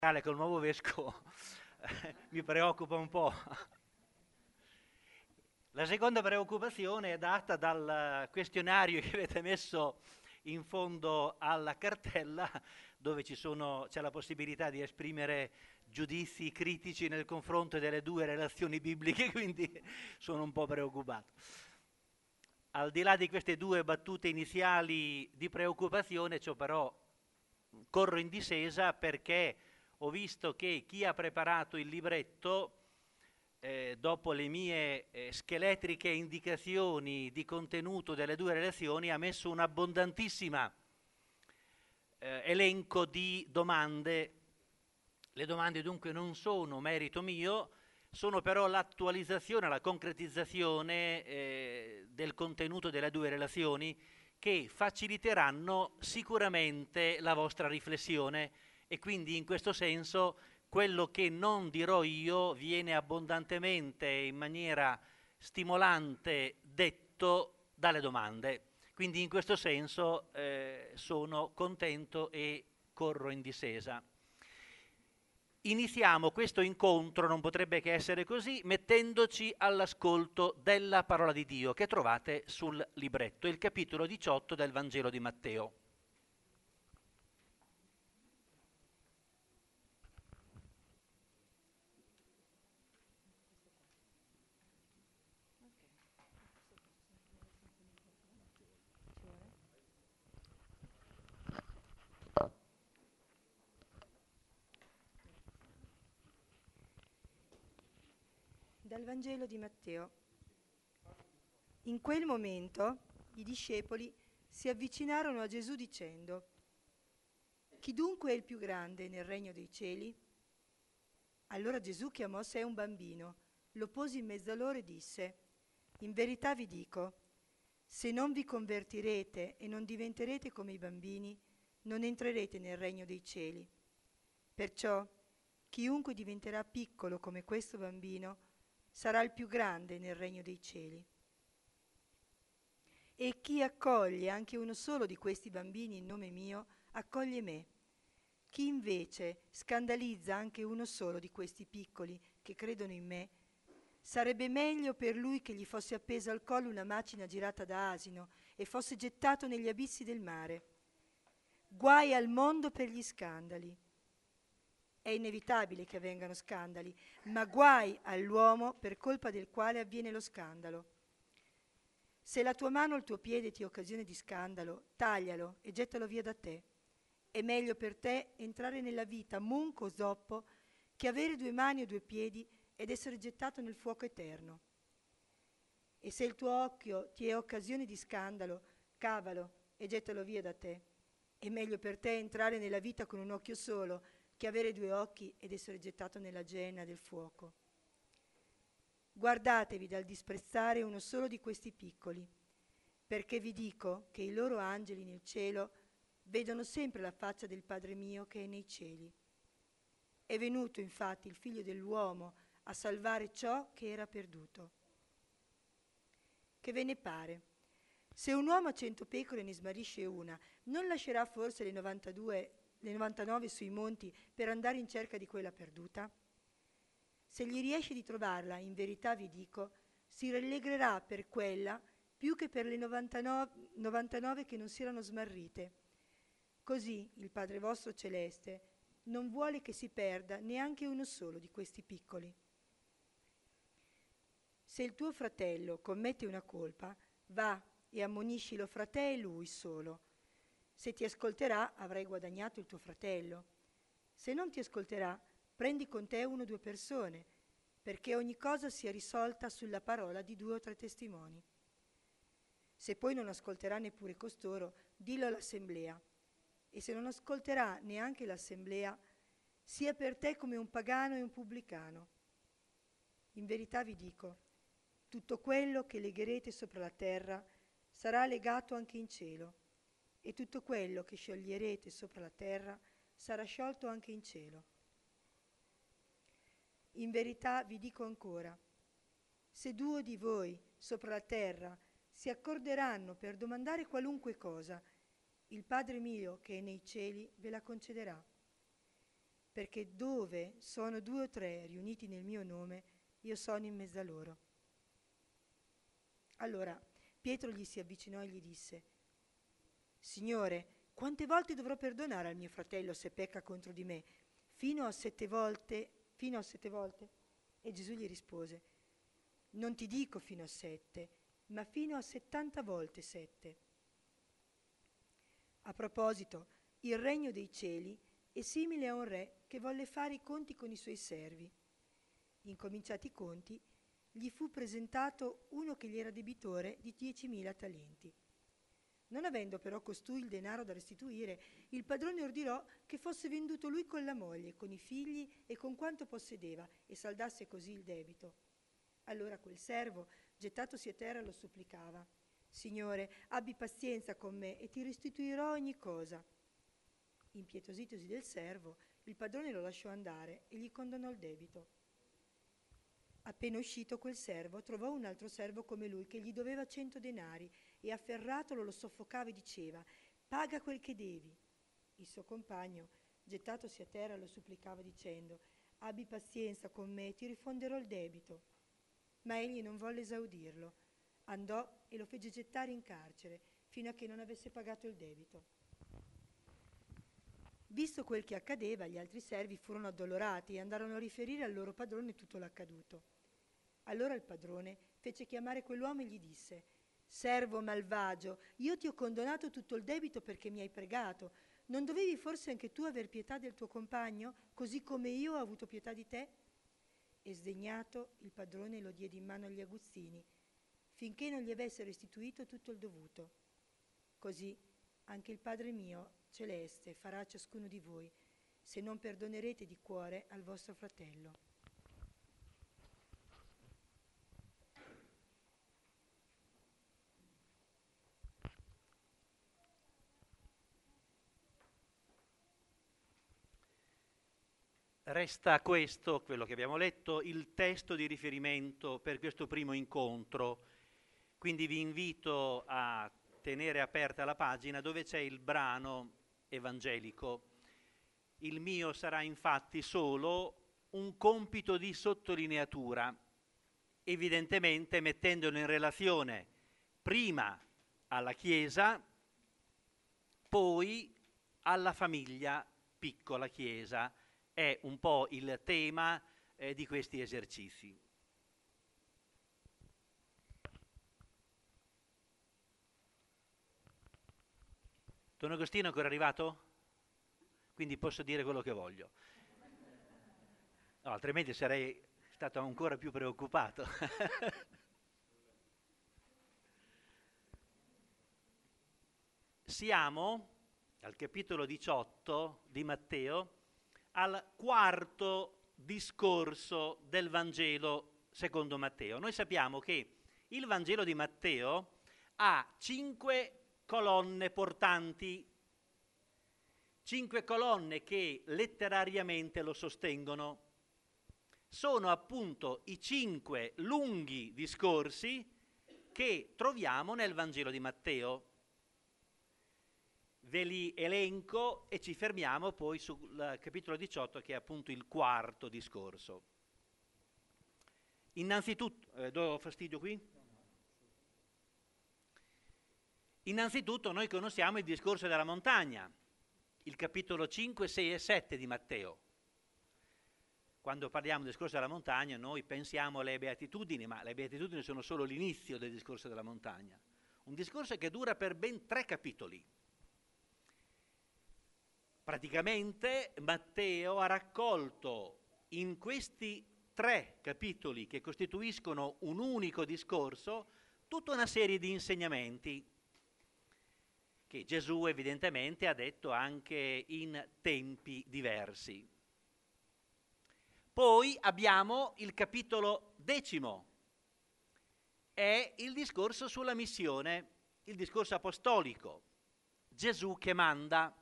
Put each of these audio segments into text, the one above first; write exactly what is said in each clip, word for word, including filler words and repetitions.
Col nuovo vescovo mi preoccupa un po'. La seconda preoccupazione è data dal questionario che avete messo in fondo alla cartella, dove ci sono, c'è la possibilità di esprimere giudizi critici nel confronto delle due relazioni bibliche, quindi sono un po' preoccupato. Al di là di queste due battute iniziali di preoccupazione, ciò però corro in discesa perché ho visto che chi ha preparato il libretto, eh, dopo le mie eh, scheletriche indicazioni di contenuto delle due relazioni, ha messo un abbondantissima eh, elenco di domande. Le domande dunque non sono merito mio, sono però l'attualizzazione, la concretizzazione eh, del contenuto delle due relazioni che faciliteranno sicuramente la vostra riflessione e quindi in questo senso quello che non dirò io viene abbondantemente in maniera stimolante detto dalle domande. Quindi in questo senso eh, sono contento e corro in discesa. Iniziamo questo incontro, non potrebbe che essere così, mettendoci all'ascolto della parola di Dio che trovate sul libretto, il capitolo diciotto del Vangelo di Matteo. Dal Vangelo di Matteo. In quel momento i discepoli si avvicinarono a Gesù dicendo: «Chi dunque è il più grande nel regno dei cieli?» Allora Gesù chiamò a sé un bambino, lo pose in mezzo a loro e disse: «In verità vi dico, se non vi convertirete e non diventerete come i bambini, non entrerete nel regno dei cieli. Perciò chiunque diventerà piccolo come questo bambino sarà il più grande nel regno dei cieli. E chi accoglie anche uno solo di questi bambini in nome mio, accoglie me. Chi invece scandalizza anche uno solo di questi piccoli che credono in me, sarebbe meglio per lui che gli fosse appesa al collo una macina girata da asino e fosse gettato negli abissi del mare. Guai al mondo per gli scandali. È inevitabile che avvengano scandali, ma guai all'uomo per colpa del quale avviene lo scandalo. Se la tua mano o il tuo piede ti è occasione di scandalo, taglialo e gettalo via da te. È meglio per te entrare nella vita munco o zoppo che avere due mani o due piedi ed essere gettato nel fuoco eterno. E se il tuo occhio ti è occasione di scandalo, cavalo e gettalo via da te. È meglio per te entrare nella vita con un occhio solo che avere due occhi ed essere gettato nella genna del fuoco. Guardatevi dal disprezzare uno solo di questi piccoli, perché vi dico che i loro angeli nel cielo vedono sempre la faccia del Padre mio che è nei cieli. È venuto infatti il Figlio dell'uomo a salvare ciò che era perduto. Che ve ne pare? Se un uomo ha cento pecore e ne smarrisce una, non lascerà forse le novantadue, le novantanove sui monti per andare in cerca di quella perduta? Se gli riesce di trovarla, in verità vi dico, si rallegrerà per quella più che per le novantanove, novantanove che non si erano smarrite. Così il Padre vostro celeste non vuole che si perda neanche uno solo di questi piccoli. Se il tuo fratello commette una colpa, va e ammoniscilo fra te e lui solo. Se ti ascolterà, avrai guadagnato il tuo fratello. Se non ti ascolterà, prendi con te uno o due persone, perché ogni cosa sia risolta sulla parola di due o tre testimoni. Se poi non ascolterà neppure costoro, dillo all'assemblea. E se non ascolterà neanche l'assemblea, sia per te come un pagano e un pubblicano. In verità vi dico, tutto quello che legherete sopra la terra sarà legato anche in cielo, e tutto quello che scioglierete sopra la terra sarà sciolto anche in cielo. In verità vi dico ancora, se due di voi sopra la terra si accorderanno per domandare qualunque cosa, il Padre mio che è nei cieli ve la concederà. perché dove sono due o tre riuniti nel mio nome, io sono in mezzo a loro. Allora Pietro gli si avvicinò e gli disse: Signore, quante volte dovrò perdonare al mio fratello se pecca contro di me? Fino a sette volte? Fino a sette volte? E Gesù gli rispose: non ti dico fino a sette, ma fino a settanta volte sette. A proposito, il regno dei cieli è simile a un re che volle fare i conti con i suoi servi. Incominciati i conti, gli fu presentato uno che gli era debitore di diecimila talenti. Non avendo però costui il denaro da restituire, il padrone ordinò che fosse venduto lui con la moglie, con i figli e con quanto possedeva, e saldasse così il debito. Allora quel servo, gettatosi a terra, lo supplicava: Signore, abbi pazienza con me e ti restituirò ogni cosa. Impietositosi del servo, il padrone lo lasciò andare e gli condonò il debito. Appena uscito quel servo trovò un altro servo come lui che gli doveva cento denari e afferratolo lo soffocava e diceva: paga quel che devi. Il suo compagno, gettatosi a terra, lo supplicava dicendo: abbi pazienza con me e ti rifonderò il debito. Ma egli non volle esaudirlo, andò e lo fece gettare in carcere fino a che non avesse pagato il debito. Visto quel che accadeva, gli altri servi furono addolorati e andarono a riferire al loro padrone tutto l'accaduto. Allora il padrone fece chiamare quell'uomo e gli disse: servo malvagio, io ti ho condonato tutto il debito perché mi hai pregato. Non dovevi forse anche tu aver pietà del tuo compagno, così come io ho avuto pietà di te? E sdegnato, il padrone lo diede in mano agli aguzzini, finché non gli avesse restituito tutto il dovuto. Così anche il Padre mio celeste farà a ciascuno di voi, se non perdonerete di cuore al vostro fratello. Resta questo, quello che abbiamo letto, il testo di riferimento per questo primo incontro. Quindi vi invito a tenere aperta la pagina dove c'è il brano evangelico. Il mio sarà infatti solo un compito di sottolineatura, evidentemente mettendolo in relazione prima alla Chiesa, poi alla famiglia piccola Chiesa. È un po' il tema eh, di questi esercizi. Don Agostino è ancora arrivato? Quindi posso dire quello che voglio. No, altrimenti sarei stato ancora più preoccupato. Siamo al capitolo diciotto di Matteo, al quarto discorso del Vangelo secondo Matteo. Noi sappiamo che il Vangelo di Matteo ha cinque colonne portanti, cinque colonne che letterariamente lo sostengono. Sono appunto i cinque lunghi discorsi che troviamo nel Vangelo di Matteo. Ve li elenco e ci fermiamo poi sul capitolo diciotto, che è appunto il quarto discorso. Innanzitutto, eh, do fastidio qui? Innanzitutto noi conosciamo il discorso della montagna, il capitolo cinque, sei e sette di Matteo. Quando parliamo del discorso della montagna noi pensiamo alle beatitudini, ma le beatitudini sono solo l'inizio del discorso della montagna. Un discorso che dura per ben tre capitoli. Praticamente Matteo ha raccolto in questi tre capitoli, che costituiscono un unico discorso, tutta una serie di insegnamenti che Gesù evidentemente ha detto anche in tempi diversi. Poi abbiamo il capitolo decimo, è il discorso sulla missione, il discorso apostolico, Gesù che manda.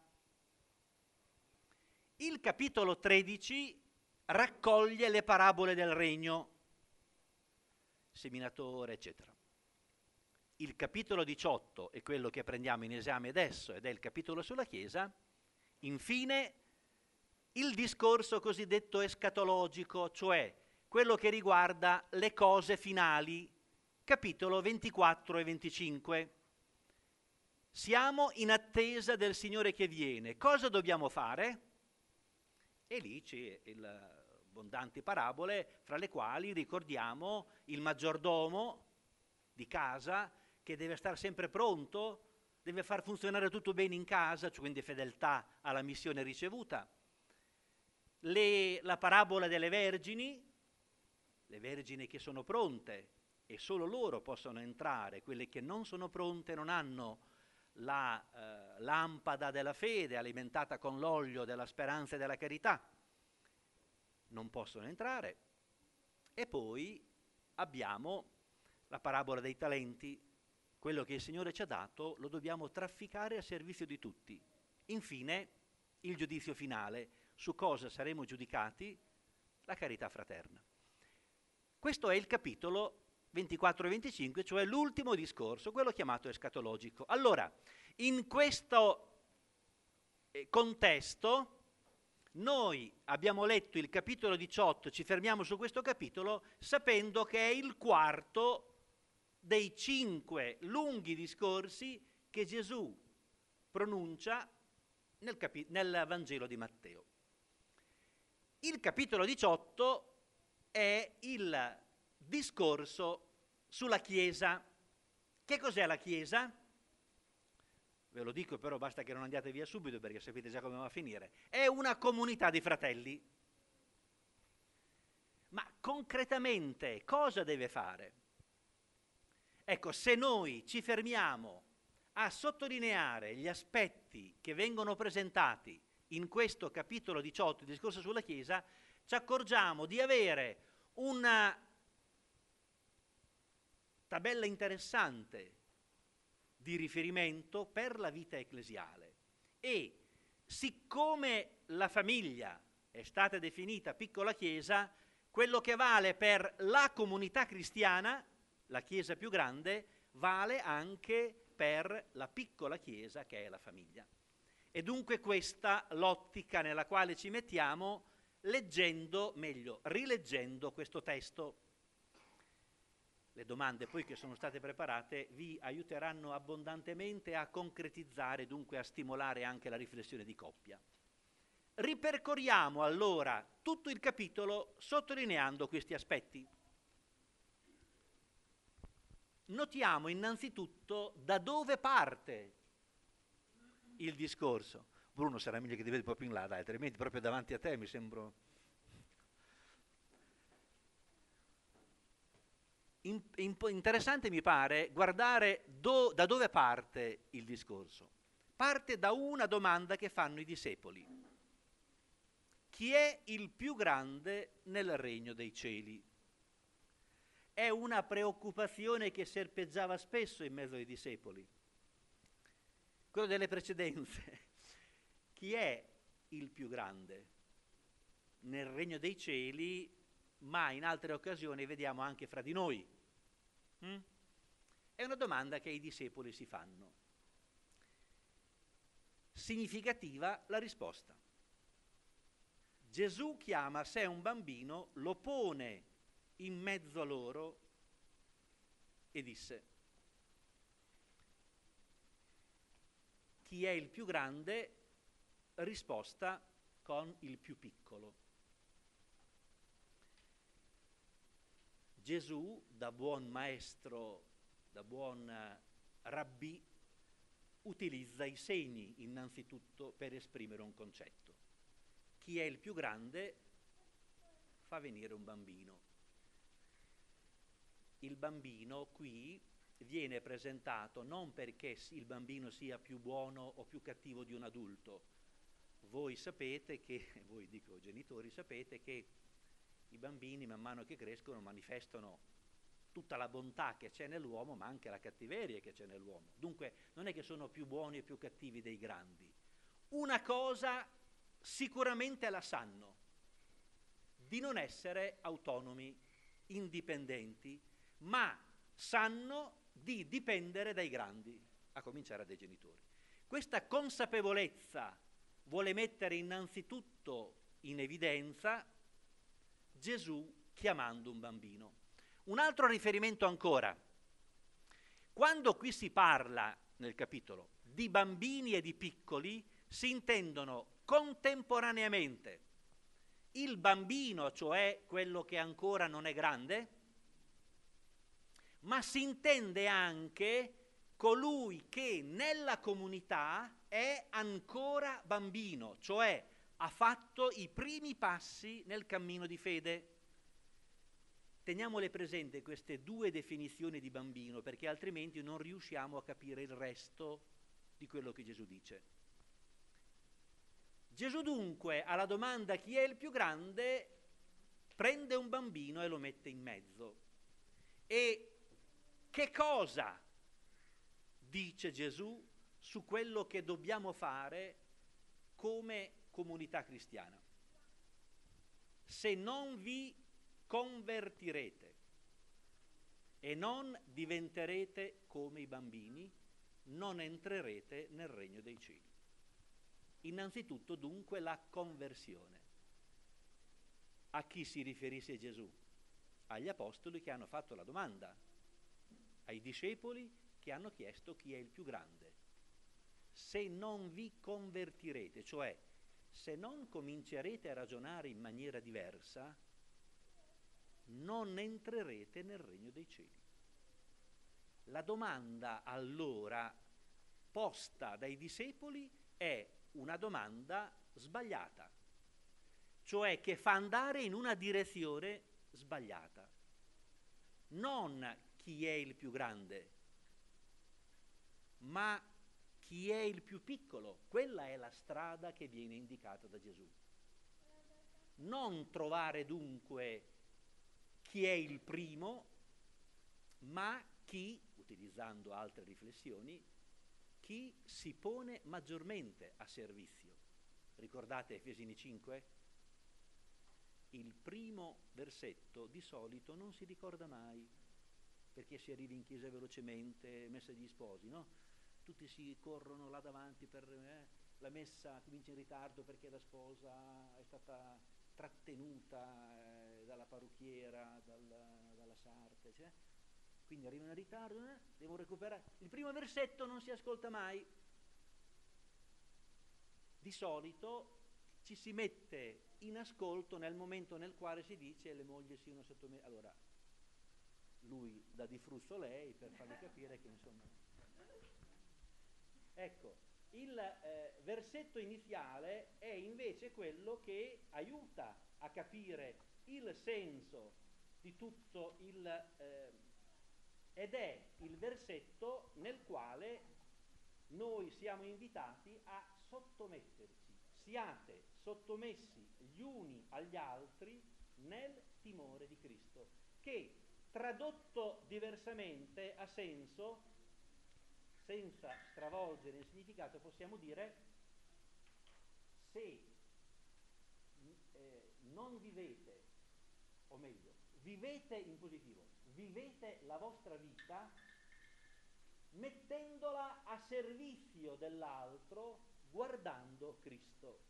Il capitolo tredici raccoglie le parabole del regno, seminatore, eccetera. Il capitolo diciotto è quello che prendiamo in esame adesso ed è il capitolo sulla Chiesa. Infine, il discorso cosiddetto escatologico, cioè quello che riguarda le cose finali, capitolo ventiquattro e venticinque. Siamo in attesa del Signore che viene. Cosa dobbiamo fare? E lì c'è il abbondanti parabole, fra le quali ricordiamo il maggiordomo di casa che deve stare sempre pronto, deve far funzionare tutto bene in casa, cioè quindi fedeltà alla missione ricevuta. Le, la parabola delle vergini, le vergini che sono pronte e solo loro possono entrare, quelle che non sono pronte non hanno la eh, lampada della fede alimentata con l'olio della speranza e della carità, non possono entrare. E poi abbiamo la parabola dei talenti, quello che il Signore ci ha dato lo dobbiamo trafficare a servizio di tutti. Infine il giudizio finale, su cosa saremo giudicati, la carità fraterna. Questo è il capitolo ventiquattro e venticinque, cioè l'ultimo discorso, quello chiamato escatologico. Allora, in questo contesto noi abbiamo letto il capitolo diciotto, ci fermiamo su questo capitolo sapendo che è il quarto dei cinque lunghi discorsi che Gesù pronuncia nel, capi- nel Vangelo di Matteo. Il capitolo diciotto è il discorso sulla Chiesa. Che cos'è la Chiesa? Ve lo dico, però basta che non andiate via subito perché sapete già come va a finire. È una comunità di fratelli. Ma concretamente cosa deve fare? Ecco, se noi ci fermiamo a sottolineare gli aspetti che vengono presentati in questo capitolo diciotto, il discorso sulla Chiesa, ci accorgiamo di avere una tabella interessante di riferimento per la vita ecclesiale. E siccome la famiglia è stata definita piccola Chiesa, quello che vale per la comunità cristiana, la Chiesa più grande, vale anche per la piccola Chiesa che è la famiglia. E dunque questa l'ottica nella quale ci mettiamo leggendo, meglio, rileggendo questo testo. Le domande poi che sono state preparate vi aiuteranno abbondantemente a concretizzare, dunque a stimolare anche la riflessione di coppia. Ripercorriamo allora tutto il capitolo sottolineando questi aspetti. Notiamo innanzitutto da dove parte il discorso. Bruno, sarà meglio che ti vedi proprio in là, dai, altrimenti proprio davanti a te mi sembro... In, in, interessante mi pare guardare do, da dove parte il discorso. Parte da una domanda che fanno i discepoli. Chi è il più grande nel regno dei cieli? È una preoccupazione che serpeggiava spesso in mezzo ai discepoli. Quello delle precedenze. Chi è il più grande nel regno dei cieli, ma in altre occasioni vediamo anche fra di noi? Mm? È una domanda che i discepoli si fanno. Significativa la risposta. Gesù chiama a sé un bambino, lo pone in mezzo a loro e disse: chi è il più grande? Risposta con il più piccolo. Gesù, da buon maestro, da buon rabbì, utilizza i segni innanzitutto per esprimere un concetto. Chi è il più grande fa venire un bambino. Il bambino qui viene presentato non perché il bambino sia più buono o più cattivo di un adulto. Voi sapete che, voi dico genitori, sapete che i bambini man mano che crescono manifestano tutta la bontà che c'è nell'uomo, ma anche la cattiveria che c'è nell'uomo. Dunque non è che sono più buoni e più cattivi dei grandi. Una cosa sicuramente la sanno, di non essere autonomi, indipendenti, ma sanno di dipendere dai grandi, a cominciare dai genitori. Questa consapevolezza vuole mettere innanzitutto in evidenza Gesù chiamando un bambino. Un altro riferimento ancora. Quando qui si parla, nel capitolo, di bambini e di piccoli, si intendono contemporaneamente il bambino, cioè quello che ancora non è grande, ma si intende anche colui che nella comunità è ancora bambino, cioè ha fatto i primi passi nel cammino di fede. Teniamole presente queste due definizioni di bambino, perché altrimenti non riusciamo a capire il resto di quello che Gesù dice. Gesù dunque alla domanda chi è il più grande prende un bambino e lo mette in mezzo. E che cosa dice Gesù su quello che dobbiamo fare come comunità cristiana? Se non vi convertirete e non diventerete come i bambini, non entrerete nel regno dei cieli. Innanzitutto dunque la conversione. A chi si riferisse Gesù? Agli apostoli che hanno fatto la domanda, ai discepoli che hanno chiesto chi è il più grande. Se non vi convertirete, cioè se non comincerete a ragionare in maniera diversa, non entrerete nel regno dei cieli. La domanda allora posta dai discepoli è una domanda sbagliata, cioè che fa andare in una direzione sbagliata. Non chi è il più grande, ma chi è il più piccolo. Quella è la strada che viene indicata da Gesù. Non trovare dunque chi è il primo, ma chi, utilizzando altre riflessioni, chi si pone maggiormente a servizio. Ricordate Efesini cinque? Il primo versetto di solito non si ricorda mai, perché si arriva in chiesa velocemente, messa agli sposi, no? Tutti si corrono là davanti per eh, la messa, comincia in ritardo perché la sposa è stata trattenuta eh, dalla parrucchiera, dalla, dalla sarte, cioè. Quindi arrivano in ritardo, eh, devo recuperare. Il primo versetto non si ascolta mai. Di solito ci si mette in ascolto nel momento nel quale si dice le mogli siano sottomesse. Allora, lui dà di frusso lei per fargli capire che insomma... Ecco, il eh, versetto iniziale è invece quello che aiuta a capire il senso di tutto il... Eh, ed è il versetto nel quale noi siamo invitati a sottometterci. Siate sottomessi gli uni agli altri nel timore di Cristo, che tradotto diversamente ha senso, senza stravolgere il significato, possiamo dire se eh, non vivete, o meglio, vivete in positivo, vivete la vostra vita mettendola a servizio dell'altro, guardando Cristo.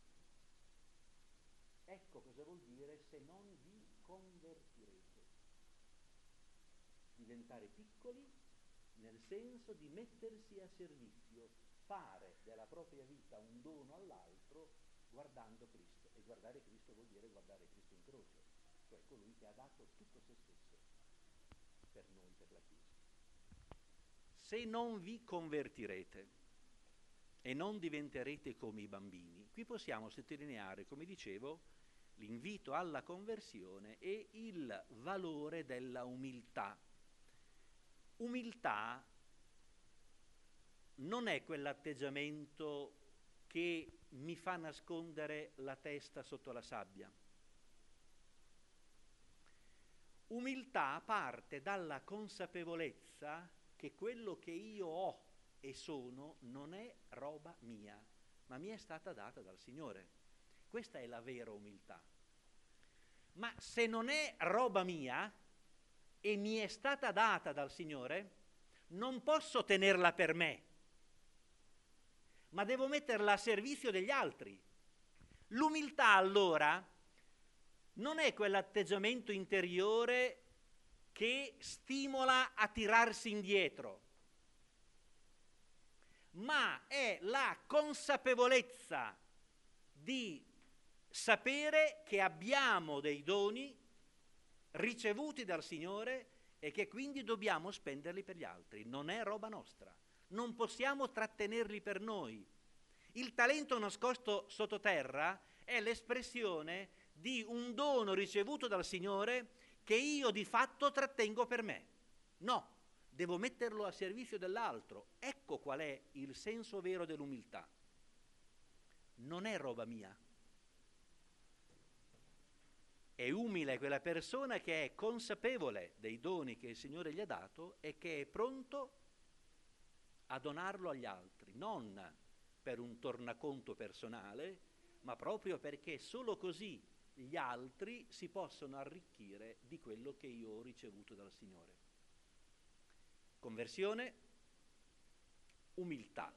Ecco cosa vuol dire se non vi convertirete. Diventare piccoli nel senso di mettersi a servizio, fare della propria vita un dono all'altro guardando Cristo. E guardare Cristo vuol dire guardare Cristo in croce, cioè colui che ha dato tutto se stesso per noi, per la Chiesa. Se non vi convertirete e non diventerete come i bambini, qui possiamo sottolineare, come dicevo, l'invito alla conversione e il valore della umiltà. Umiltà non è quell'atteggiamento che mi fa nascondere la testa sotto la sabbia. Umiltà parte dalla consapevolezza che quello che io ho e sono non è roba mia, ma mi è stata data dal Signore. Questa è la vera umiltà. Ma se non è roba mia e mi è stata data dal Signore, non posso tenerla per me, ma devo metterla a servizio degli altri. L'umiltà allora non è quell'atteggiamento interiore che stimola a tirarsi indietro, ma è la consapevolezza di sapere che abbiamo dei doni ricevuti dal Signore e che quindi dobbiamo spenderli per gli altri. Non è roba nostra, non possiamo trattenerli per noi. Il talento nascosto sottoterra è l'espressione di un dono ricevuto dal Signore che io di fatto trattengo per me. No, devo metterlo a servizio dell'altro. Ecco qual è il senso vero dell'umiltà. Non è roba mia. È umile quella persona che è consapevole dei doni che il Signore gli ha dato e che è pronto a donarlo agli altri, non per un tornaconto personale, ma proprio perché solo così gli altri si possono arricchire di quello che io ho ricevuto dal Signore. Conversione, umiltà.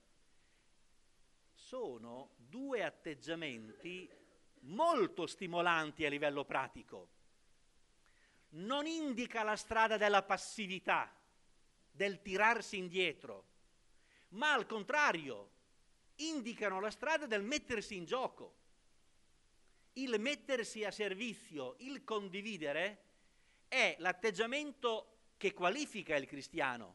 Sono due atteggiamenti molto stimolanti a livello pratico. Non indica la strada della passività, del tirarsi indietro, ma al contrario indicano la strada del mettersi in gioco, il mettersi a servizio, il condividere è l'atteggiamento che qualifica il cristiano.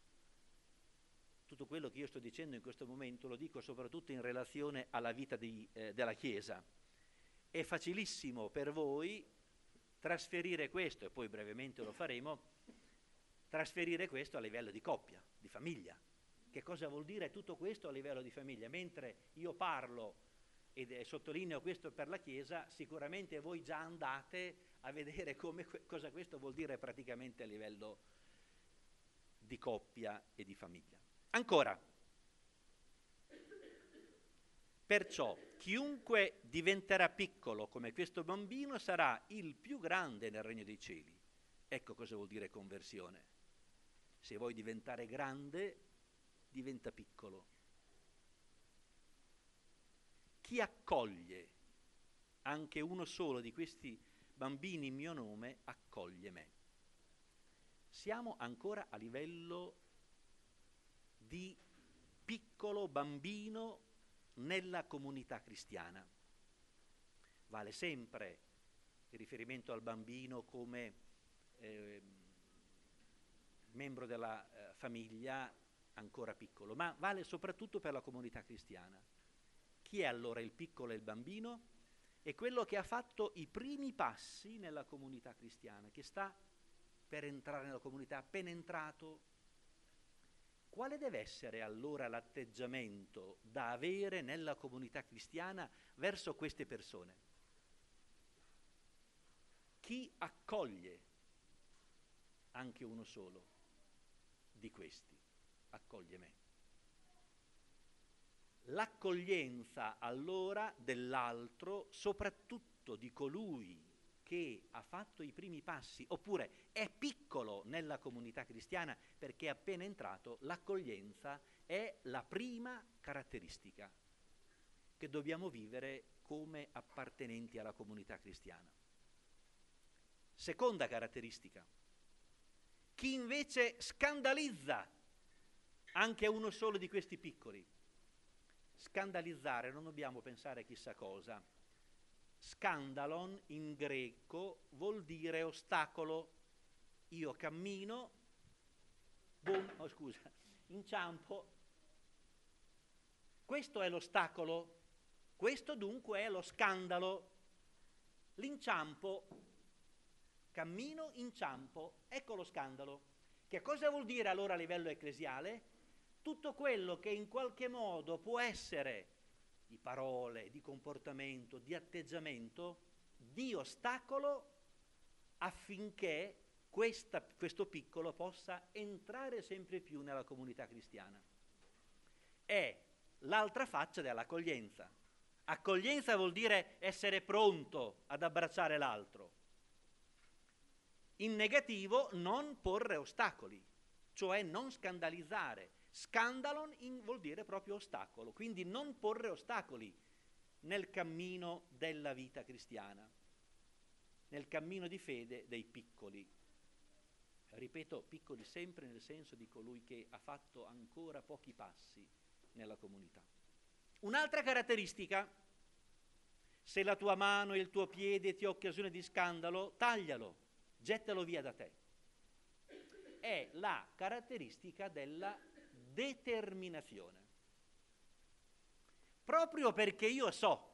Tutto quello che io sto dicendo in questo momento lo dico soprattutto in relazione alla vita di, eh, della Chiesa. È facilissimo per voi trasferire questo, e poi brevemente lo faremo, trasferire questo a livello di coppia, di famiglia. Che cosa vuol dire tutto questo a livello di famiglia? Mentre io parlo ed eh, sottolineo questo per la Chiesa, sicuramente voi già andate a vedere come, cosa questo vuol dire praticamente a livello di coppia e di famiglia. Ancora, perciò chiunque diventerà piccolo come questo bambino sarà il più grande nel regno dei cieli. Ecco cosa vuol dire conversione. Se vuoi diventare grande, diventa piccolo. Chi accoglie anche uno solo di questi bambini in mio nome, accoglie me. Siamo ancora a livello di piccolo bambino nella comunità cristiana. Vale sempre il riferimento al bambino come eh, membro della eh, famiglia ancora piccolo, ma vale soprattutto per la comunità cristiana. Chi è allora il piccolo e il bambino? È quello che ha fatto i primi passi nella comunità cristiana, che sta per entrare nella comunità, appena entrato. Quale deve essere allora l'atteggiamento da avere nella comunità cristiana verso queste persone? Chi accoglie anche uno solo di questi, accoglie me. L'accoglienza allora dell'altro, soprattutto di colui che ha fatto i primi passi, oppure è piccolo nella comunità cristiana perché è appena entrato, l'accoglienza è la prima caratteristica che dobbiamo vivere come appartenenti alla comunità cristiana. Seconda caratteristica, chi invece scandalizza anche uno solo di questi piccoli. Scandalizzare non dobbiamo pensare chissà cosa. Scandalon in greco vuol dire ostacolo. Io cammino, boom, oh scusa, inciampo. Questo è l'ostacolo, questo dunque è lo scandalo. L'inciampo, cammino, inciampo, ecco lo scandalo. Che cosa vuol dire allora a livello ecclesiale? Tutto quello che in qualche modo può essere di parole, di comportamento, di atteggiamento, di ostacolo affinché questa, questo piccolo possa entrare sempre più nella comunità cristiana. È l'altra faccia dell'accoglienza. Accoglienza vuol dire essere pronto ad abbracciare l'altro. In negativo, non porre ostacoli, cioè non scandalizzare. Scandalon in, vuol dire proprio ostacolo, quindi non porre ostacoli. nel cammino della vita cristiana, nel cammino di fede dei piccoli. Ripeto, piccoli sempre nel senso di colui che ha fatto ancora pochi passi nella comunità. Un'altra caratteristica: se la tua mano e il tuo piede ti è occasione di scandalo, taglialo, gettalo via da te. È la caratteristica della determinazione. Proprio perché io so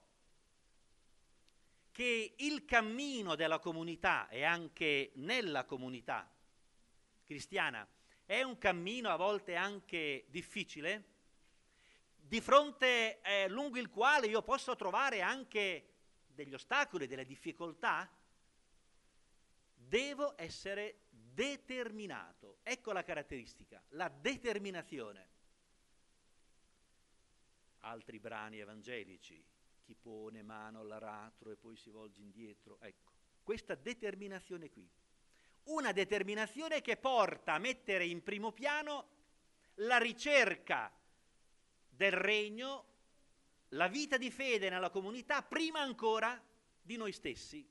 che il cammino della comunità e anche nella comunità cristiana è un cammino a volte anche difficile, di fronte eh, lungo il quale io posso trovare anche degli ostacoli, delle difficoltà, devo essere determinato. Ecco la caratteristica, la determinazione. Altri brani evangelici, chi pone mano all'aratro e poi si volge indietro, ecco, questa determinazione qui. Una determinazione che porta a mettere in primo piano la ricerca del regno, la vita di fede nella comunità, prima ancora di noi stessi.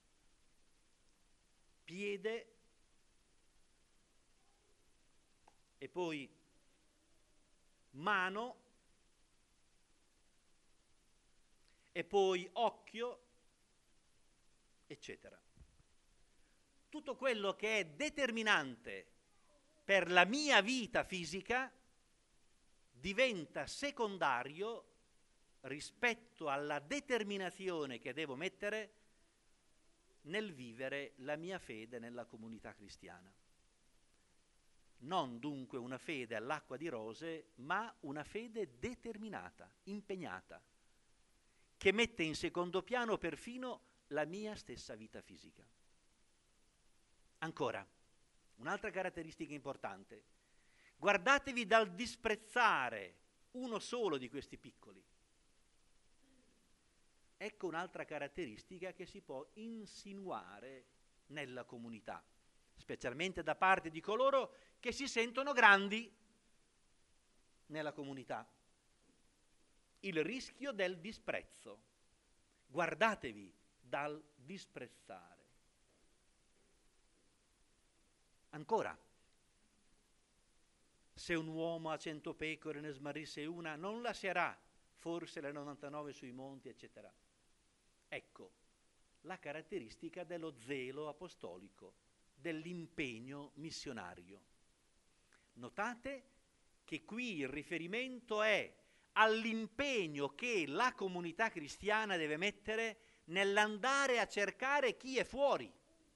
Piede e poi mano e poi occhio, eccetera. Tutto quello che è determinante per la mia vita fisica diventa secondario rispetto alla determinazione che devo mettere nel vivere la mia fede nella comunità cristiana. Non dunque una fede all'acqua di rose, ma una fede determinata, impegnata, che mette in secondo piano perfino la mia stessa vita fisica. Ancora, un'altra caratteristica importante: guardatevi dal disprezzare uno solo di questi piccoli. Ecco un'altra caratteristica che si può insinuare nella comunità, specialmente da parte di coloro che si sentono grandi nella comunità. Il rischio del disprezzo. Guardatevi dal disprezzare. Ancora, se un uomo ha cento pecore e ne smarrisse una, non lascerà forse le novantanove sui monti, eccetera. Ecco la caratteristica dello zelo apostolico, dell'impegno missionario. Notate che qui il riferimento è all'impegno che la comunità cristiana deve mettere nell'andare a cercare chi è fuori.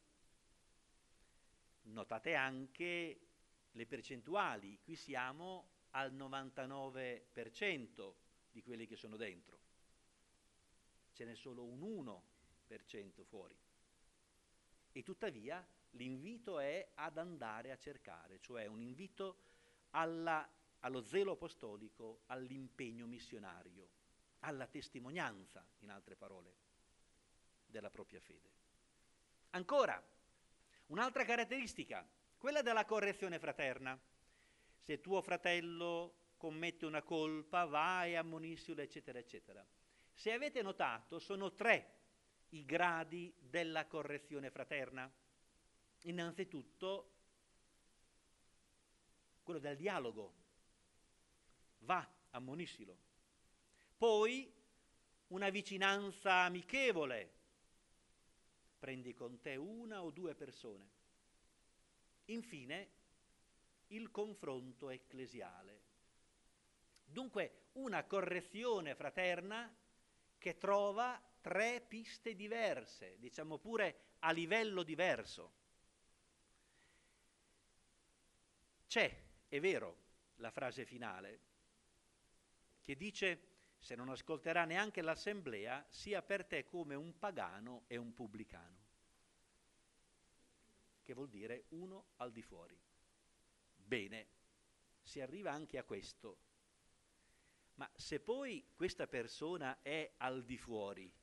Notate anche le percentuali, qui siamo al novantanove per cento di quelli che sono dentro, ce n'è solo un uno per cento fuori. E tuttavia l'invito è ad andare a cercare, cioè un invito alla, allo zelo apostolico, all'impegno missionario, alla testimonianza, in altre parole, della propria fede. Ancora, un'altra caratteristica, quella della correzione fraterna. Se tuo fratello commette una colpa, vai e ammoniscilo, eccetera, eccetera. Se avete notato, sono tre i gradi della correzione fraterna. Innanzitutto, quello del dialogo. Va, ammoniscilo. Poi, una vicinanza amichevole. Prendi con te una o due persone. Infine, il confronto ecclesiale. Dunque, una correzione fraterna che trova tre piste diverse, diciamo pure a livello diverso. C'è, è vero, la frase finale, che dice: se non ascolterà neanche l'assemblea, sia per te come un pagano e un pubblicano. Che vuol dire uno al di fuori. Bene, si arriva anche a questo. Ma se poi questa persona è al di fuori,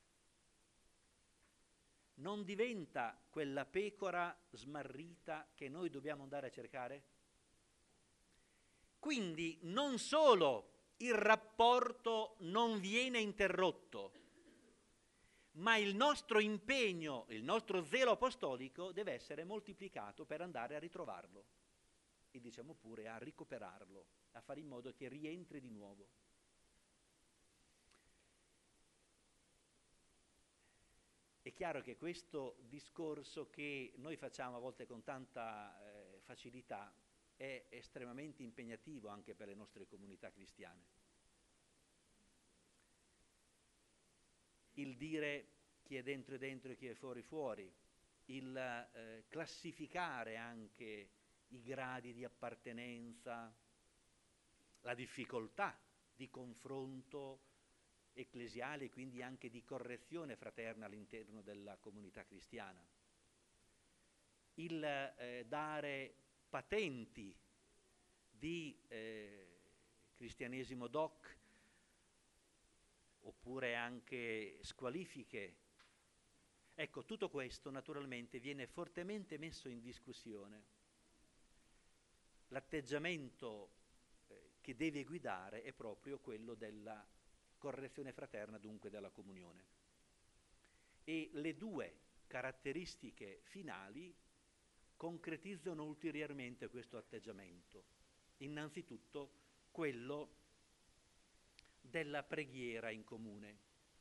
non diventa quella pecora smarrita che noi dobbiamo andare a cercare? Quindi non solo il rapporto non viene interrotto, ma il nostro impegno, il nostro zelo apostolico deve essere moltiplicato per andare a ritrovarlo e diciamo pure a recuperarlo, a fare in modo che rientri di nuovo. È chiaro che questo discorso che noi facciamo a volte con tanta eh, facilità è estremamente impegnativo anche per le nostre comunità cristiane. Il dire chi è dentro è dentro e chi è fuori fuori, il eh, classificare anche i gradi di appartenenza, la difficoltà di confronto ecclesiale e quindi anche di correzione fraterna all'interno della comunità cristiana, il eh, dare patenti di eh, cristianesimo doc oppure anche squalifiche. Ecco, tutto questo naturalmente viene fortemente messo in discussione. L'atteggiamento eh, che deve guidare è proprio quello della correzione fraterna, dunque della comunione. E le due caratteristiche finali concretizzano ulteriormente questo atteggiamento. Innanzitutto quello della preghiera in comune.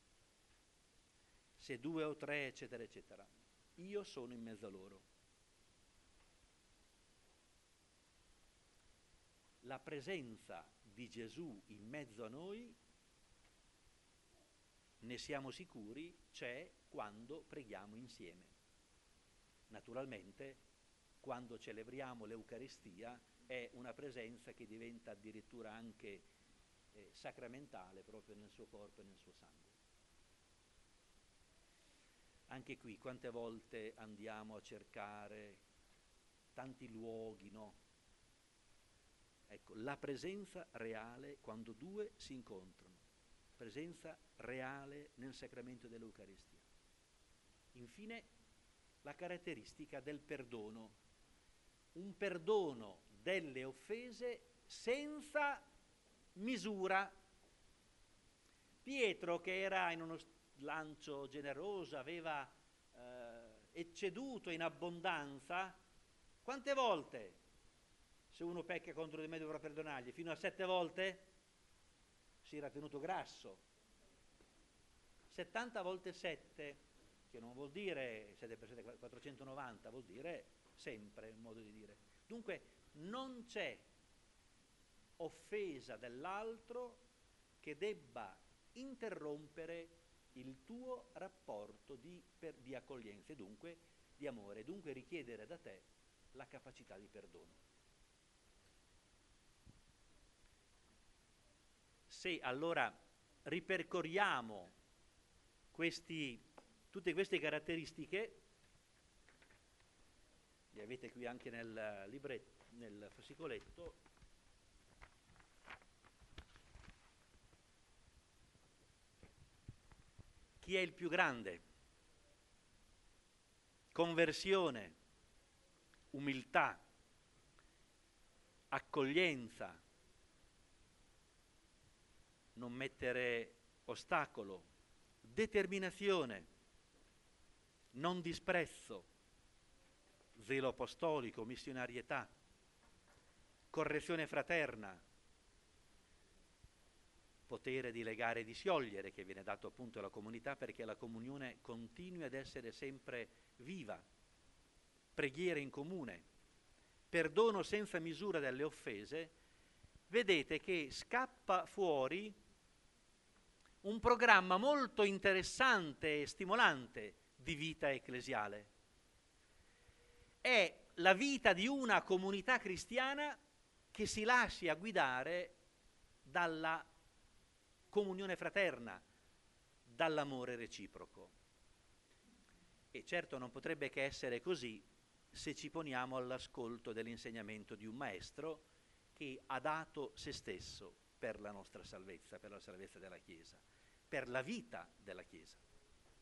Se due o tre, eccetera, eccetera, io sono in mezzo a loro. La presenza di Gesù in mezzo a noi, ne siamo sicuri, c'è quando preghiamo insieme. Naturalmente, quando celebriamo l'Eucaristia, è una presenza che diventa addirittura anche eh, sacramentale proprio nel suo corpo e nel suo sangue. Anche qui, quante volte andiamo a cercare tanti luoghi, no? Ecco, la presenza reale quando due si incontrano, presenza reale nel sacramento dell'Eucaristia. Infine, la caratteristica del perdono, un perdono delle offese senza misura. Pietro, che era in uno slancio generoso, aveva eh, ecceduto in abbondanza, quante volte? Se uno pecca contro di me dovrà perdonargli, fino a sette volte? Si era tenuto grasso. settanta volte sette, che non vuol dire sette per sette quattrocentonovanta, vuol dire sempre, un modo di dire. Dunque non c'è offesa dell'altro che debba interrompere il tuo rapporto di, per, di accoglienza e dunque di amore, dunque richiedere da te la capacità di perdono. Se allora ripercorriamo questi, tutte queste caratteristiche, le avete qui anche nel libretto, nel fascicoletto, chi è il più grande? Conversione, umiltà, accoglienza, non mettere ostacolo, determinazione, non disprezzo, zelo apostolico, missionarietà, correzione fraterna, potere di legare e di sciogliere che viene dato appunto alla comunità perché la comunione continui ad essere sempre viva, preghiere in comune, perdono senza misura delle offese. Vedete che scappa fuori un programma molto interessante e stimolante di vita ecclesiale. È la vita di una comunità cristiana che si lascia guidare dalla comunione fraterna, dall'amore reciproco. E certo non potrebbe che essere così se ci poniamo all'ascolto dell'insegnamento di un maestro che ha dato se stesso per la nostra salvezza, per la salvezza della Chiesa, per la vita della Chiesa.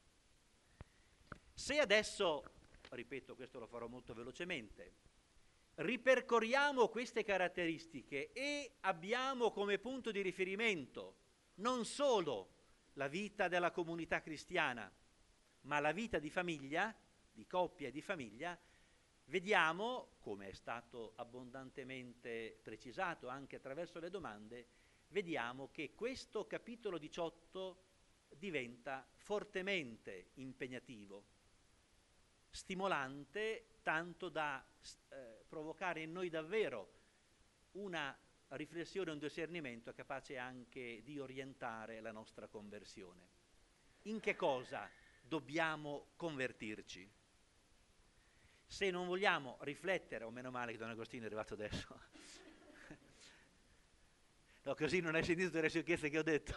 Se adesso, ripeto, questo lo farò molto velocemente, ripercorriamo queste caratteristiche e abbiamo come punto di riferimento non solo la vita della comunità cristiana, ma la vita di famiglia, di coppia e di famiglia, vediamo, come è stato abbondantemente precisato anche attraverso le domande, vediamo che questo capitolo diciotto diventa fortemente impegnativo, stimolante, tanto da eh, provocare in noi davvero una riflessione, un discernimento capace anche di orientare la nostra conversione. In che cosa dobbiamo convertirci? Se non vogliamo riflettere, o meno male che Don Agostino è arrivato adesso, no, così non hai sentito le sciocchezze che ho detto.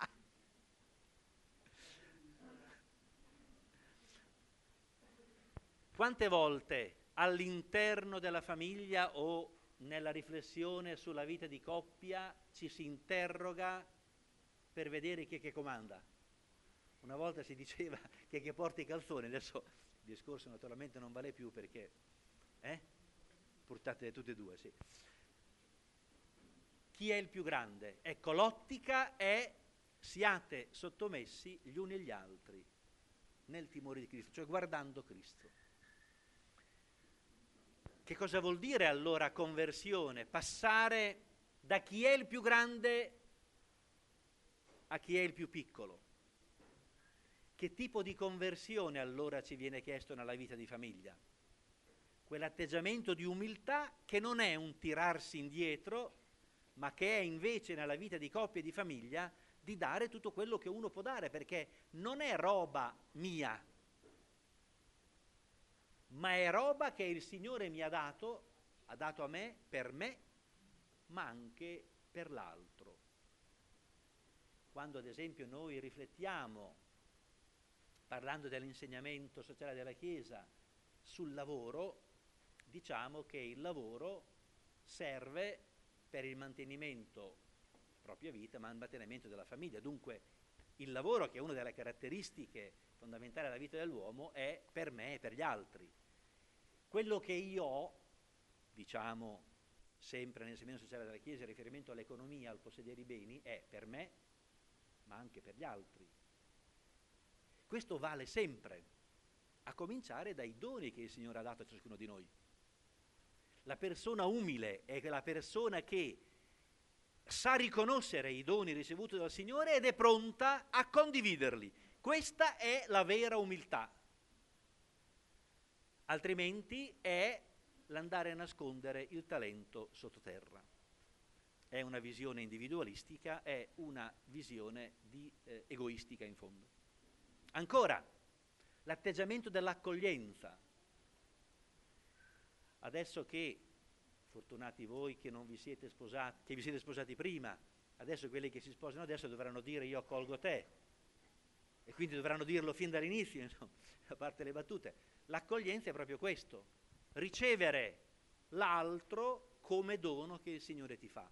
Quante volte all'interno della famiglia o nella riflessione sulla vita di coppia ci si interroga per vedere chi è che comanda? Una volta si diceva chi è che porta i calzoni, adesso il discorso naturalmente non vale più perché eh? Portate tutte e due, sì. Chi è il più grande? Ecco, l'ottica è siate sottomessi gli uni agli altri nel timore di Cristo, cioè guardando Cristo. Che cosa vuol dire allora conversione? Passare da chi è il più grande a chi è il più piccolo. Che tipo di conversione allora ci viene chiesto nella vita di famiglia? Quell'atteggiamento di umiltà che non è un tirarsi indietro, ma che è invece nella vita di coppia e di famiglia di dare tutto quello che uno può dare, perché non è roba mia, ma è roba che il Signore mi ha dato, ha dato a me, per me, ma anche per l'altro. Quando ad esempio noi riflettiamo, parlando dell'insegnamento sociale della Chiesa, sul lavoro, diciamo che il lavoro serve per il mantenimento della propria vita, ma il mantenimento della famiglia. Dunque il lavoro, che è una delle caratteristiche fondamentali della vita dell'uomo, è per me e per gli altri. Quello che io ho, diciamo sempre nell'insegnamento sociale della Chiesa, in riferimento all'economia, al possedere i beni, è per me, ma anche per gli altri. Questo vale sempre, a cominciare dai doni che il Signore ha dato a ciascuno di noi. La persona umile è la persona che sa riconoscere i doni ricevuti dal Signore ed è pronta a condividerli. Questa è la vera umiltà. Altrimenti è l'andare a nascondere il talento sottoterra. È una visione individualistica, è una visione di, eh, egoistica in fondo. Ancora, l'atteggiamento dell'accoglienza. Adesso che, fortunati voi che non vi siete sposati, che vi siete sposati prima, adesso quelli che si sposano adesso dovranno dire io accolgo te, e quindi dovranno dirlo fin dall'inizio, insomma, a parte le battute. L'accoglienza è proprio questo, ricevere l'altro come dono che il Signore ti fa.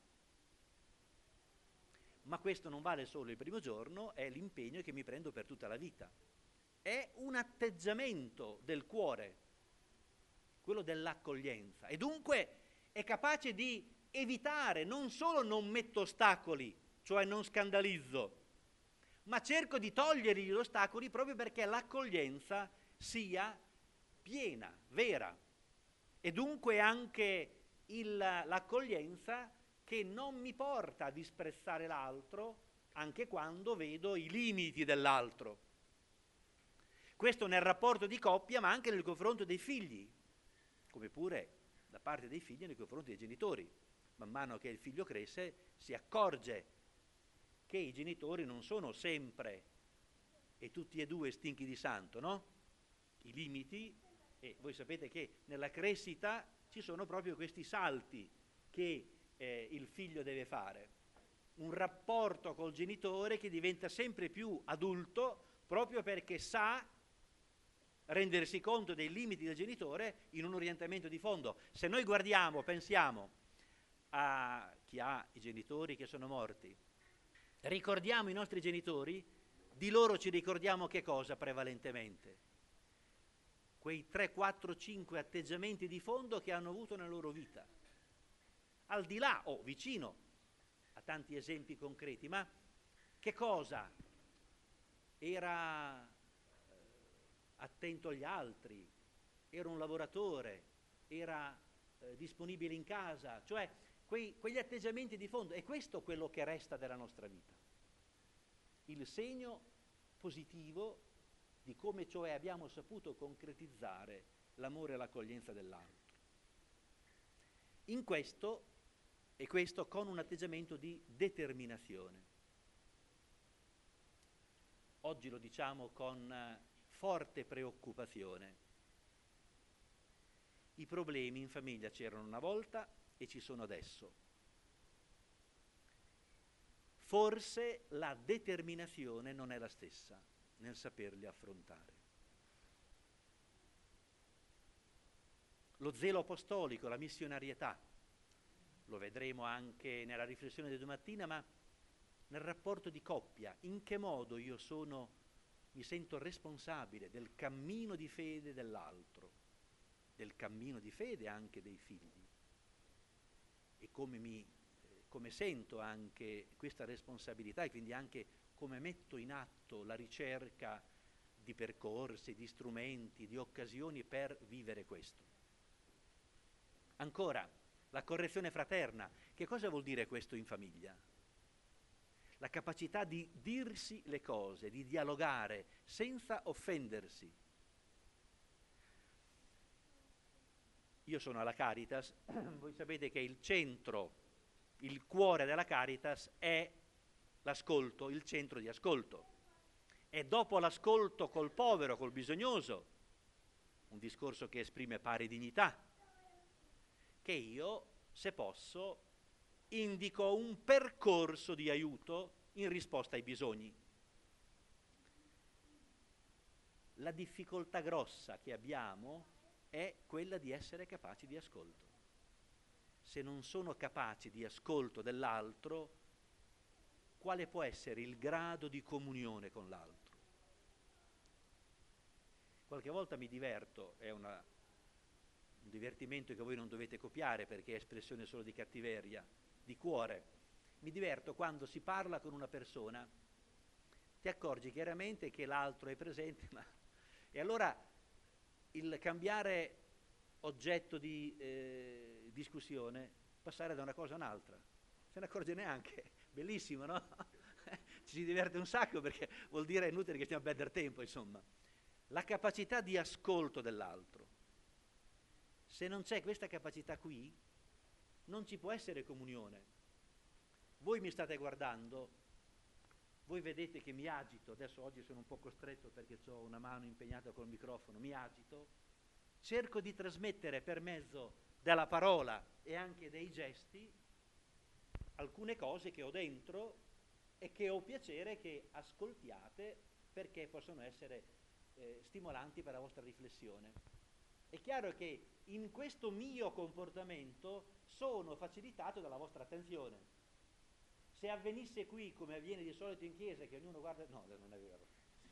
Ma questo non vale solo il primo giorno, è l'impegno che mi prendo per tutta la vita. È un atteggiamento del cuore, quello dell'accoglienza, e dunque è capace di evitare, non solo non metto ostacoli, cioè non scandalizzo, ma cerco di togliergli gli ostacoli proprio perché l'accoglienza sia piena, vera, e dunque anche il, l'accoglienza che non mi porta a disprezzare l'altro anche quando vedo i limiti dell'altro. Questo nel rapporto di coppia, ma anche nel confronto dei figli, come pure da parte dei figli nei confronti dei genitori. Man mano che il figlio cresce si accorge che i genitori non sono sempre e tutti e due stinchi di santo, no? I limiti, e voi sapete che nella crescita ci sono proprio questi salti che eh, il figlio deve fare. Un rapporto col genitore che diventa sempre più adulto proprio perché sa rendersi conto dei limiti del genitore in un orientamento di fondo. Se noi guardiamo, pensiamo a chi ha i genitori che sono morti, ricordiamo i nostri genitori, di loro ci ricordiamo che cosa prevalentemente? quei tre, quattro, cinque atteggiamenti di fondo che hanno avuto nella loro vita, al di là o vicino a tanti esempi concreti. Ma che cosa? Era eh, attento agli altri, era un lavoratore, era eh, disponibile in casa, cioè quei, quegli atteggiamenti di fondo. È questo quello che resta della nostra vita, il segno positivo di come cioè abbiamo saputo concretizzare l'amore e l'accoglienza dell'altro. In questo, e questo con un atteggiamento di determinazione. Oggi lo diciamo con eh, forte preoccupazione. I problemi in famiglia c'erano una volta e ci sono adesso. Forse la determinazione non è la stessa nel saperli affrontare. Lo zelo apostolico, la missionarietà, lo vedremo anche nella riflessione di domattina, ma nel rapporto di coppia, in che modo io sono, mi sento responsabile del cammino di fede dell'altro, del cammino di fede anche dei figli, e come mi eh, come sento anche questa responsabilità e quindi anche come metto in atto la ricerca di percorsi, di strumenti, di occasioni per vivere questo. Ancora, la correzione fraterna. Che cosa vuol dire questo in famiglia? La capacità di dirsi le cose, di dialogare senza offendersi. Io sono alla Caritas, voi sapete che il centro, il cuore della Caritas è l'ascolto, il centro di ascolto. E dopo l'ascolto col povero, col bisognoso, un discorso che esprime pari dignità, che io, se posso, indico un percorso di aiuto in risposta ai bisogni. La difficoltà grossa che abbiamo è quella di essere capaci di ascolto. Se non sono capaci di ascolto dell'altro, quale può essere il grado di comunione con l'altro? Qualche volta mi diverto, è una, un divertimento che voi non dovete copiare perché è espressione solo di cattiveria, di cuore. Mi diverto quando si parla con una persona, ti accorgi chiaramente che l'altro è presente, ma... e allora il cambiare oggetto di eh, discussione, passare da una cosa a un'altra, se ne accorge neanche, bellissimo, no? Ci si diverte un sacco perché vuol dire è inutile che stiamo a perdere tempo, insomma. La capacità di ascolto dell'altro. Se non c'è questa capacità qui, non ci può essere comunione. Voi mi state guardando, voi vedete che mi agito, adesso oggi sono un po' costretto perché ho una mano impegnata col microfono, mi agito, cerco di trasmettere per mezzo della parola e anche dei gesti alcune cose che ho dentro e che ho piacere che ascoltiate perché possono essere eh, stimolanti per la vostra riflessione. È chiaro che in questo mio comportamento sono facilitato dalla vostra attenzione. Se avvenisse qui, come avviene di solito in chiesa, che ognuno guarda... No, non è vero.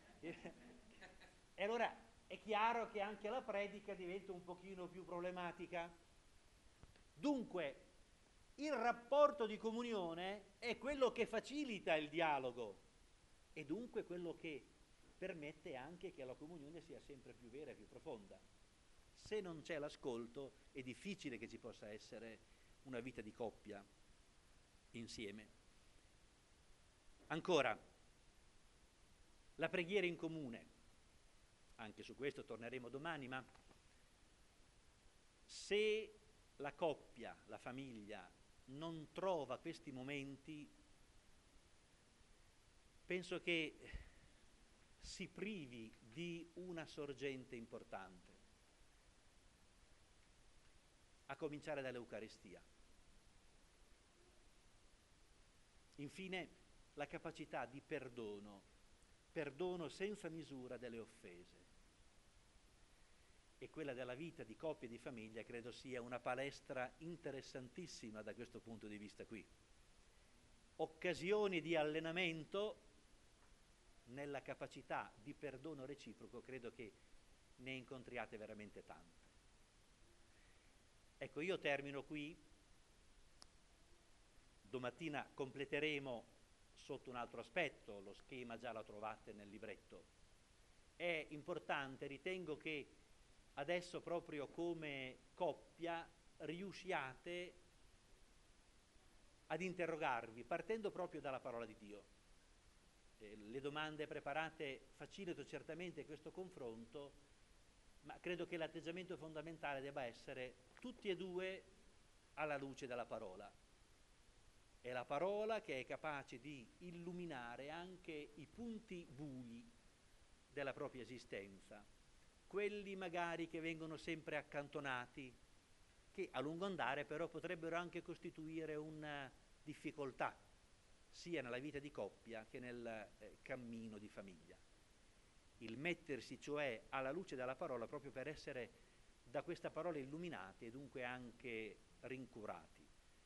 E allora è chiaro che anche la predica diventa un pochino più problematica. Dunque, il rapporto di comunione è quello che facilita il dialogo e dunque quello che permette anche che la comunione sia sempre più vera e più profonda. Se non c'è l'ascolto è difficile che ci possa essere una vita di coppia insieme. Ancora, la preghiera in comune, anche su questo torneremo domani, ma se la coppia, la famiglia, non trova questi momenti, penso che si privi di una sorgente importante, a cominciare dall'Eucaristia. Infine, la capacità di perdono, perdono senza misura delle offese. E quella della vita di coppia e di famiglia credo sia una palestra interessantissima da questo punto di vista qui. Occasioni di allenamento nella capacità di perdono reciproco credo che ne incontriate veramente tante. Ecco, io termino qui, domattina completeremo sotto un altro aspetto, lo schema già lo trovate nel libretto. È importante, ritengo che adesso proprio come coppia riusciate ad interrogarvi, partendo proprio dalla parola di Dio. Eh, le domande preparate facilitano certamente questo confronto, ma credo che l'atteggiamento fondamentale debba essere tutti e due alla luce della parola. È la parola che è capace di illuminare anche i punti bui della propria esistenza, quelli magari che vengono sempre accantonati, che a lungo andare però potrebbero anche costituire una difficoltà, sia nella vita di coppia che nel eh, cammino di famiglia. Il mettersi cioè alla luce della parola proprio per essere da questa parola illuminati e dunque anche rincuorati.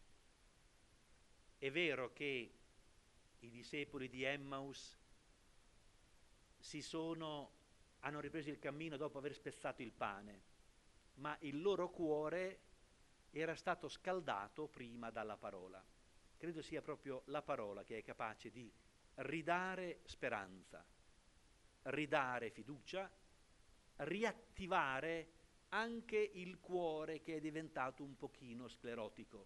È vero che i discepoli di Emmaus si sono, hanno ripreso il cammino dopo aver spezzato il pane, ma il loro cuore era stato scaldato prima dalla parola. Credo sia proprio la parola che è capace di ridare speranza, ridare fiducia, riattivare anche il cuore che è diventato un pochino sclerotico,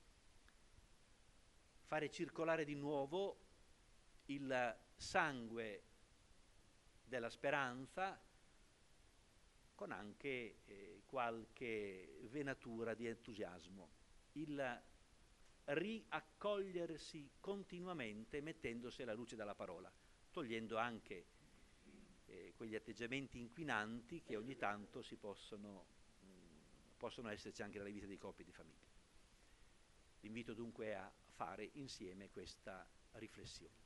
fare circolare di nuovo il sangue della speranza con anche eh, qualche venatura di entusiasmo, il riaccogliersi continuamente mettendosi alla luce della parola, togliendo anche eh, quegli atteggiamenti inquinanti che ogni tanto si possono, mh, possono esserci anche nella vita dei coppie e di famiglia. L'invito dunque a fare insieme questa riflessione.